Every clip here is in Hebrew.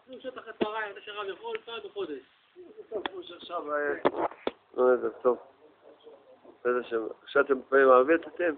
שטח הצהריים, אתה שרב יכול פעם בחודש. עכשיו, לא יודע, טוב. עכשיו אתם פעמים ערבית אתם?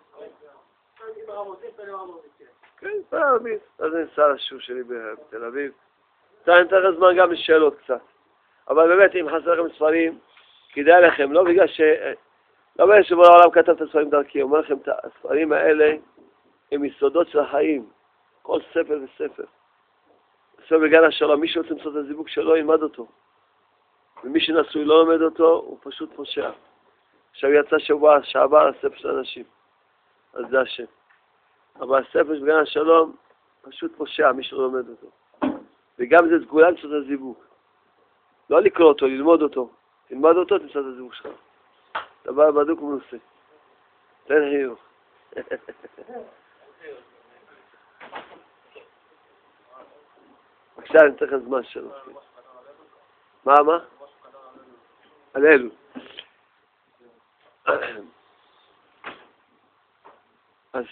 כן, פעם ערבית. אז אני נסע לשוב שלי בתל אביב. אני אתן לך זמן גם לשאלות קצת. אבל באמת, אם חסר לכם ספרים, כדאי לכם, לא בגלל ש... לא בגלל שבו העולם כתב את הספרים דרכי, אומר לכם, הספרים האלה הם יסודות של החיים. כל ספר וספר. בסוף בגן השלום, מי שרוצה למצוא את הזיווג שלו, ילמד אותו. ומי שנשוי לא לומד אותו, הוא פשוט פושע. עכשיו יצא שבוע שעבר הספר של אנשים. אז זה השם. אבל הספר של בגן השלום, פשוט פושע, מי שלא לומד אותו. וגם זה סגולה למצוא את הזיווג. לא לקרוא אותו, ללמוד אותו. תלמד אותו, תמצא את הזיווג שלך. דבר בדוק ומנוסה. תן חיוך. בבקשה, אני צריך הזמן שלו. מה? על אלול. אז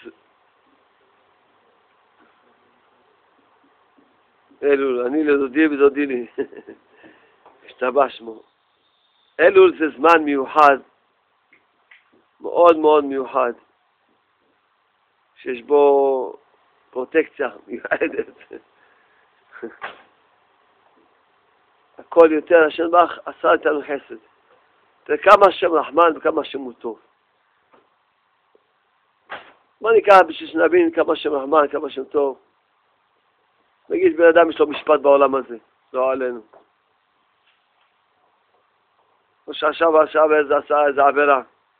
אלול, אני לדודי ודודי לי. השתבח שמו. אלול זה זמן מיוחד, מאוד מאוד מיוחד, שיש בו פרוטקציה מיוחדת. הכל יותר, השם ברך עשה איתנו חסד. תראה כמה השם רחמן וכמה השם הוא טוב. בוא נקרא בשביל שנבין כמה השם רחמן, כמה השם טוב. נגיד בן אדם יש לו משפט בעולם הזה, לא עלינו. או שעכשיו עשה איזה עבירה.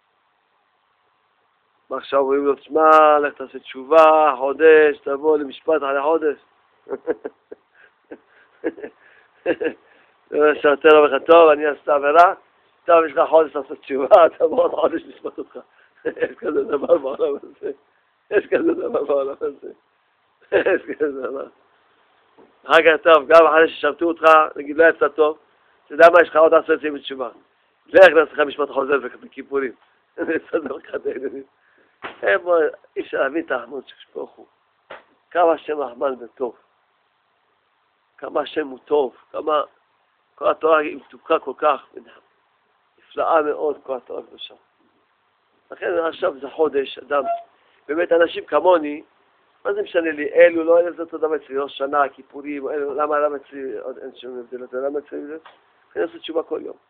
ועכשיו אומרים לו, תשמע, לך תעשה תשובה, חודש, תבוא למשפט אחרי חודש. שרתי לו לך טוב, אני אעשה עבירה, טוב, יש לך חודש לעשות תשובה, תבוא עוד חודש לשפט אותך. יש כזה דבר בעולם הזה. יש כזה דבר. אחר כך טוב, גם אחרי ששרתו אותך, נגיד לא יצא טוב, אתה יודע מה, יש לך עוד 10 ימים בתשובה. לך נעשה לך משפט חוזר בכיפורים. בסדר לך דיינים. אי אפשר להבין את הרחמנות שכשפוך הוא. כמה השם רחמן וטוב. כמה השם הוא טוב. כמה כל התורה היא מתוקה כל כך. נפלאה מאוד כל התורה קדושה. לכן עכשיו זה חודש, אדם. באמת אנשים כמוני, מה זה משנה לי? אלו, לא אלו, זה אותו דבר אצלי, ראש שנה, כיפורים, למה אצלי עוד אין שום הבדל הזה? למה אצלי זה? אני עושה תשובה כל יום.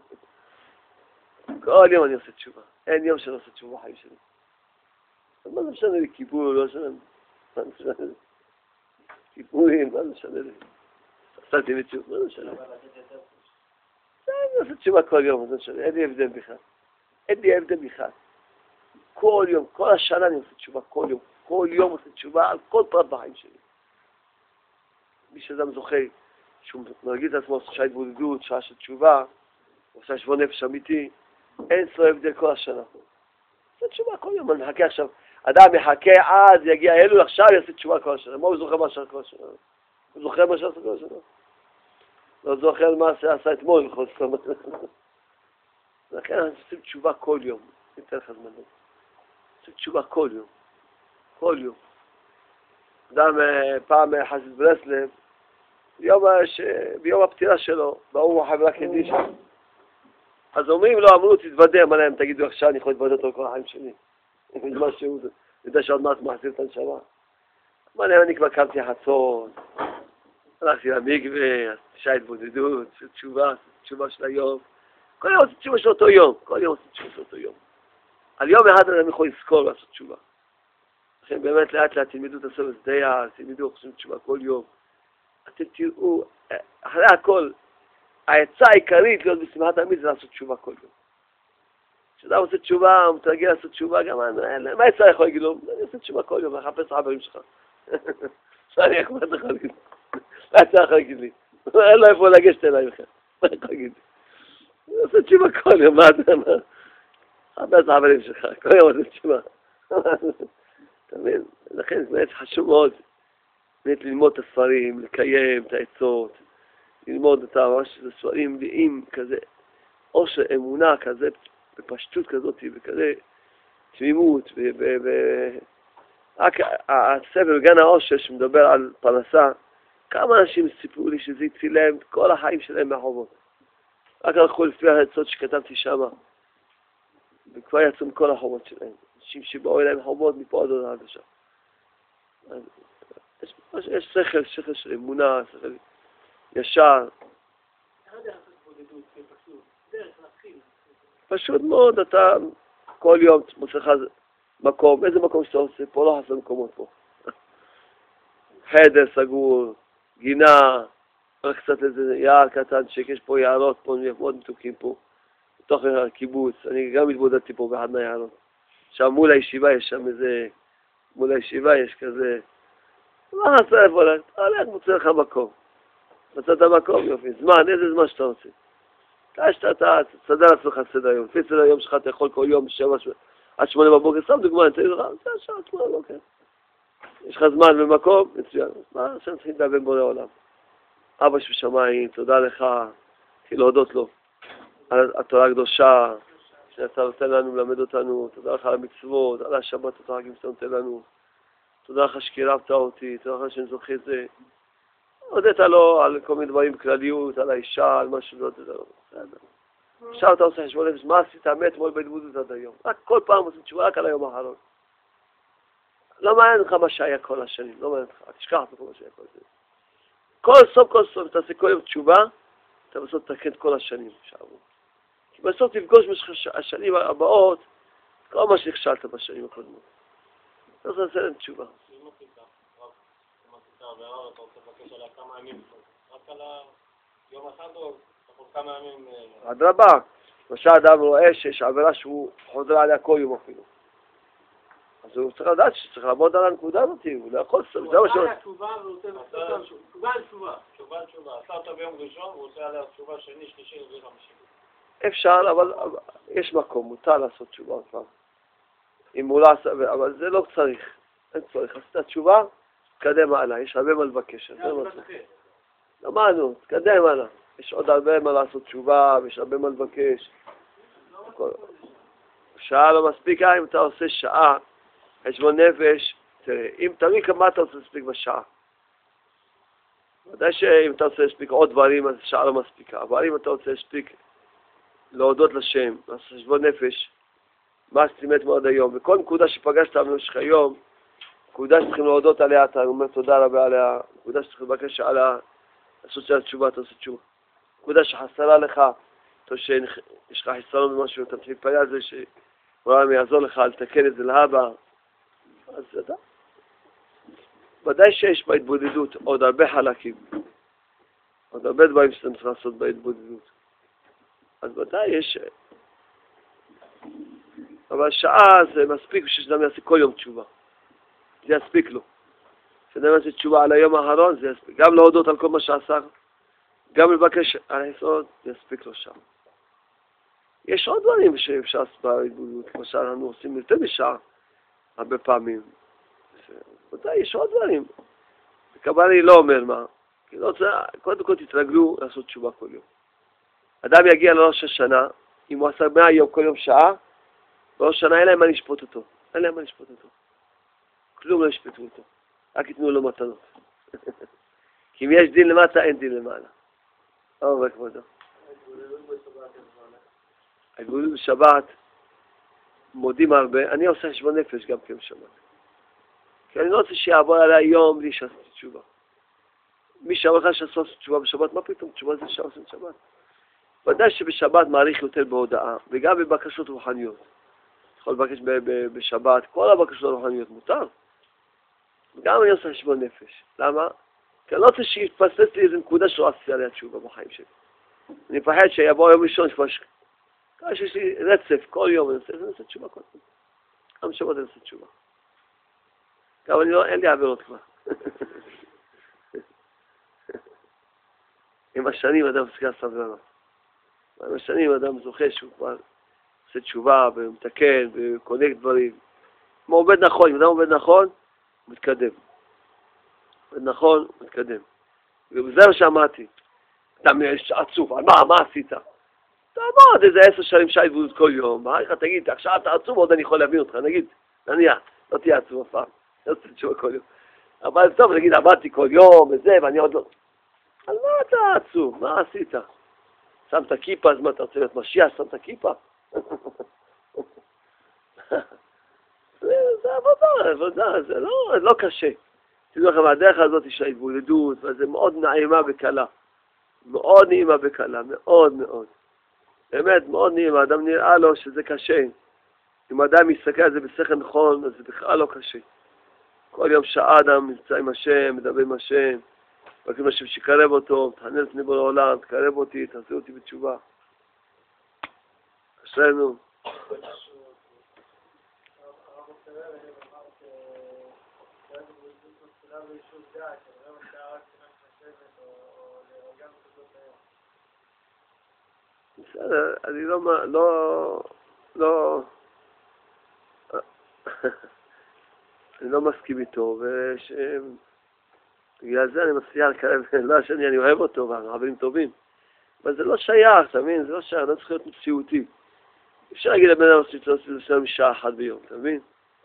כל יום אני עושה תשובה. אין יום שאני עושה תשובה בחיים שלי. מה זה משנה לי? כיפור, לא משנה. מה זה משנה לי? כיפורים, מה זה משנה לי? עשיתי לי תשובה, מה זה משנה לי? אני עושה תשובה כל יום, מה זה משנה לי? אין לי הבדל בכלל. כל יום, כל השנה אני עושה תשובה כל יום. כל יום עושה תשובה על כל פרט בחיים שלי. מי שאדם זוכה, שהוא מרגיש את עצמו שעה התבודדות, שעה של תשובה, עושה שבוע נפש אמיתי, אין לו הבדל כל השנה. עושה תשובה כל יום, אני מחכה עכשיו. אדם מחכה עד יגיע אלול, עכשיו יעשה תשובה כל השנה. מה הוא זוכר מה שעשה כל השנה? הוא זוכר מה שעשה כל השנה? לא זוכר מה שעשה אתמול, לכן אנחנו עושים תשובה כל יום. ניתן לך זמן. עושים תשובה כל יום. כל יום. אדם פעם חסיד ברסלב, ביום הפטירה שלו, באו חברה קדישה. אז אומרים לו, אמרו, תתוודה, מה להם, תגידו עכשיו, אני יכול להתוודא אותו כל החיים שלי. בזמן שהוא, אני יודע שעוד מעט מחזיר את הנשמה. מה להם, אני כבר קמתי חצות, הלכתי למקווה, שעה התבודדות, תשובה של היום. כל יום עושה תשובה של אותו יום. על יום אחד אדם יכול לזכור לעשות תשובה. לכן באמת לאט לאט תלמדו את הסוף הסדיה, תלמדו עושים תשובה כל יום. אתם תראו, אחרי הכל, העצה העיקרית להיות בשמחת תמיד זה לעשות תשובה כל יום. כשאדם עושה תשובה, הוא מתרגל לעשות תשובה, גם מה העצה יכול להגיד לו? אני עושה תשובה כל יום, לחפש חברים שלך. שאני איך מה אתה יכול להגיד? מה העצה יכול להגיד לי? אין לו איפה לגשת אליי בכלל. מה יכול להגיד לי? אני עושה תשובה כל יום, מה אתה אומר? חפש חברים שלך, כל יום עושה תשובה. אתה מבין? לכן זה באמת חשוב מאוד באמת ללמוד את הספרים, לקיים את העצות, ללמוד את ממש ספרים מלאים כזה, או שאמונה כזה, בפשטות כזאת, וכזה תמימות, רק הספר גן העושר שמדבר על פרנסה, כמה אנשים סיפרו לי שזה הציל להם כל החיים שלהם מהחובות. רק הלכו לפי העצות שכתבתי שם, וכבר יצאו מכל החובות שלהם. אנשים שבאו אליהם חובות מפה עד עוד עד שם. יש שכל של אמונה, שכל ישר. פשוט מאוד, אתה כל יום מוצא לך מקום, איזה מקום שאתה עושה, פה לא חסר מקומות פה. חדר סגור, גינה, רק קצת איזה יער קטן, שיש פה יערות פה, מאוד מתוקים פה, בתוך הקיבוץ. אני גם התבודדתי פה באחד מהיערות. שם מול הישיבה יש שם איזה, מול הישיבה יש כזה, מה חסר איפה הולך? הולך, מוצא לך מקום. מצאת מקום, יופי. זמן, איזה זמן שאתה רוצה. אתה תסדר לעצמך סדר היום. לפי סדר היום שלך אתה יכול כל יום עד 8 בבוקר, סתם דוגמה, אני תגיד לך, זה השעה 8 בבוקר. יש לך זמן ומקום, מצוין. מה עכשיו צריכים לדבר בורא עולם? אבא שבשמיים, תודה לך, תתחיל להודות לו על התורה הקדושה, שאתה נותן לנו, מלמד אותנו, תודה לך על המצוות, על השבת התרגים שאתה נותן לנו, תודה לך שקירבת אותי, תודה לך שאני זוכה את זה. הודית לו על כל מיני דברים, כלליות, על האישה, על משהו, לא יודע, בסדר. עכשיו אתה עושה חשבון נפש, מה עשית אתמול בהתבודדות עד היום? רק כל פעם עושים תשובה רק על היום האחרון. לא מעניין לך מה שהיה כל השנים, לא מעניין לך, תשכח את כל מה שהיה כל השנים. כל סוף, תעשה כל יום תשובה, אתה בסוף תתקן את כל השנים שעברו. כי בסוף תפגוש במשך השנים הבאות, כל מה שנכשלת בשנים הקודמות. אתה עושה להם תשובה. אתה רוצה לבקש עליה כמה ימים, רק על יום אחד או כמה ימים? אדרבה, למשל אדם רואה שיש עבירה שהוא חוזר עליה כל יום אפילו. אז הוא צריך לדעת שצריך לעבוד על הנקודה הזאת, הוא לא יכול לעשות, זה מה שהוא... תשובה על תשובה. עשה אותה ביום ראשון, הוא עושה עליה תשובה שני, שלישי, רביעי, חמישי. אפשר, אבל יש מקום, מותר לעשות תשובה עוד פעם. אם הוא לא עשה, אבל זה לא צריך. אין צריך. עשית תשובה, תקדם הלאה, יש הרבה מה לבקש. למדנו, תקדם הלאה. יש עוד הרבה מה לעשות תשובה, ויש הרבה מה לבקש. שעה לא מספיק, אם אתה עושה שעה, חשבון נפש, תראה, אם תראי כמה אתה עושה מספיק בשעה. ודאי שאם אתה עושה מספיק עוד דברים, אז שעה לא מספיקה. אבל אם אתה עושה מספיק להודות לשם, לעשות חשבון נפש, מה עשיתי אתמול עד היום, וכל נקודה שפגשת במשך היום, נקודה שצריכים להודות עליה, אתה אומר תודה רבה עליה, נקודה שצריכים לבקש עליה, לעשות של התשובה, אתה עושה תשובה. נקודה שחסרה לך, יש לך חיסרון במשהו, אתה צריך להתפלל על זה, שאולי יעזור לך לתקן את זה להבא, אז אתה. ודאי שיש בהתבודדות עוד הרבה חלקים, עוד הרבה דברים שאתה צריך לעשות בהתבודדות. אז ודאי יש, אבל שעה זה מספיק בשביל שאדם יעשה כל יום תשובה. זה יספיק לו. שאדם יעשה תשובה על היום האחרון, זה יספיק. גם להודות על כל מה שעשה, גם לבקש על היסוד, זה יספיק לו שם. יש עוד דברים שאפשר לעשות בהתבודדות, כמו שאנחנו עושים יותר משעה, הרבה פעמים. ודאי, יש עוד דברים. קבלי לא אומר מה. כי לא צריך, קודם כל תתרגלו לעשות תשובה כל יום. אדם יגיע לראש השנה, אם הוא עשה 100 יום כל יום שעה, בראש השנה אין להם מה לשפוט אותו. אין להם מה לשפוט אותו. כלום לא ישפטו אותו. רק יתנו לו מתנות. כי אם יש דין למטה, אין דין למעלה. אבל כבודו. ההתבודדות בשבת, מודים הרבה. אני עושה חשבון נפש גם כן בשבת. כי אני לא רוצה שיעבור עליי יום בלי שעשיתי תשובה. מי שאומר לך שעשות תשובה בשבת, מה פתאום? תשובה זה שעושים בשבת. ודאי שבשבת מעריך יותר בהודעה, וגם בבקשות רוחניות. יכול לבקש בשבת, כל הבקשות הרוחניות מותר. גם אני עושה חשבון נפש. למה? כי אני לא רוצה שיתפסס לי איזו נקודה שלא עשיתי עליה תשובה בחיים שלי. אני מפחד שיבוא יום ראשון, שיש לי רצף כל יום, אני עושה תשובה כל פעם. גם בשבת אני עושה תשובה. גם אין לי עבירות כבר. עם השנים אדם מסגר סבלנות. עם השנים אדם זוכה שהוא כבר עושה תשובה ומתקן וקונק דברים. כמו עובד נכון, אם אדם עובד נכון, הוא מתקדם. עובד נכון, הוא מתקדם. וזה מה שאמרתי. אדם עצוב, מה עשית? תעמוד איזה 10 שנים שעה התבודדות כל יום. תגיד, עכשיו אתה עצוב, עוד אני יכול להבין אותך. נגיד, נניח, לא תהיה עצוב אף פעם. לא עושה תשובה כל יום. אבל טוב, נגיד, עבדתי כל יום וזה, ואני עוד לא... אז מה אתה עצוב? מה עשית? שמת כיפה, אז מה אתה רוצה להיות משיח? שמת כיפה? זה עבודה, זה לא קשה. תדעו לכם, הדרך הזאת של ההתבודדות, וזה מאוד נעימה וקלה. מאוד נעימה וקלה, מאוד מאוד. באמת, מאוד נעימה. אדם נראה לו שזה קשה. אם אדם מסתכל על זה בשכל נכון, אז זה בכלל לא קשה. כל יום שעה אדם נמצא עם השם, מדבר עם השם, רק עם השם שקרב אותו, תחנן לפני בורא העולם, תקרב אותי, תעשה אותי בתשובה. אשרינו. בסדר, אני אני לא מסכים איתו, בגלל זה אני מצליח לקרב, לא שאני אני אוהב אותו, והרבים טובים, אבל זה לא שייך, אתה מבין? זה לא שייך, לא צריך להיות מציאותי. אפשר להגיד לבן אדם שצריך לעשות לסיים שעה אחת ביום, אתה מבין?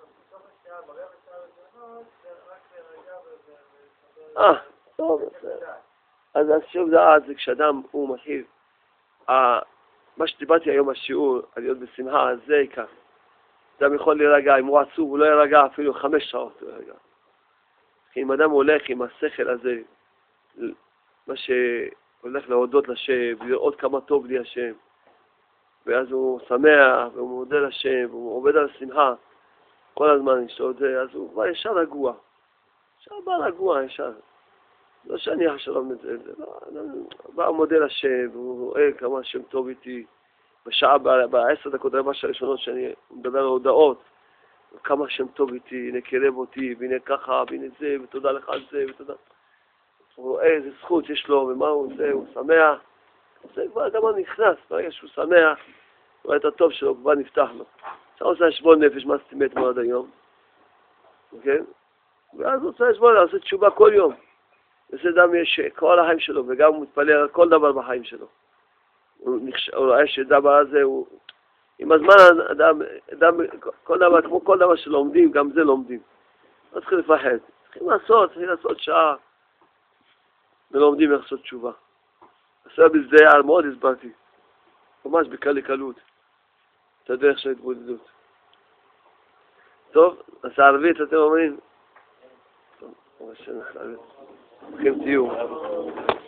טוב, אז שוב דעת זה כשאדם הוא מתחיל, מה שדיברתי היום בשיעור, על להיות בשמחה, זה עיקר. אדם יכול להירגע, אם הוא עצוב, הוא לא ירגע אפילו 5 שעות, הוא ירגע. אם אדם הולך עם השכל הזה, מה שהולך להודות לשם, ולראות כמה טוב לי השם, ואז הוא שמח, והוא מודה לשם, והוא עובד על השמחה, כל הזמן יש לו את זה, אז הוא בא ישר רגוע. ישר בא רגוע, ישר. לא שאני השלום את זה, לא, בא מודה לשם, והוא רואה כמה השם טוב איתי, בשעה, ב10 דקות, רבע שעה ראשונות שאני מדבר על הודעות, כמה השם טוב איתי, הנה קרב אותי, והנה ככה, והנה זה, ותודה לך על זה, ותודה. הוא רואה איזה זכות יש לו, ומה הוא עושה, הוא שמח. זה כבר גם נכנס, ברגע שהוא שמח, הוא רואה את הטוב שלו, כבר נפתח לו. עכשיו הוא עושה חשבון נפש, מה עשיתי אתמול עד היום, כן? ואז הוא עושה חשבון, הוא עושה תשובה כל יום. וזה אדם יש כל החיים שלו, וגם הוא מתפלל על כל דבר בחיים שלו. הוא רואה שדבר הזה הוא... עם הזמן אדם, כל דבר, כמו כל דבר שלומדים, גם זה לומדים. לא צריכים לפחד. צריכים לעשות שעה, ולומדים איך לעשות תשובה. עשה בזדייה, מאוד הסברתי. ממש בקלות. את הדרך של התבודדות. טוב, אז הערבית אתם אומרים? טוב, ממש ערבית. ברוכים תהיו.